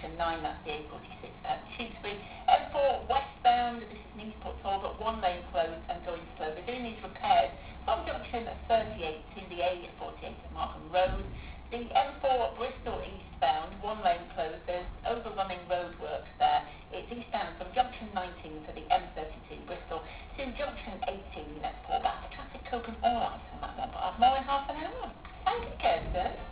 junction 9, that's the A46 at Tewkesbury. M4 westbound, this is an Eastport toll, but one lane closed until you're slow. They're doing these repairs from junction 38 to the A48 at Markham Road. The M4 Bristol eastbound, one lane closed, there's overrunning roadworks there. It's eastbound from junction 19 to the M32 Bristol to junction 18 at Port Bath. Traffic open all right on that one, but I've more in half an hour. Thank you, Kirsten.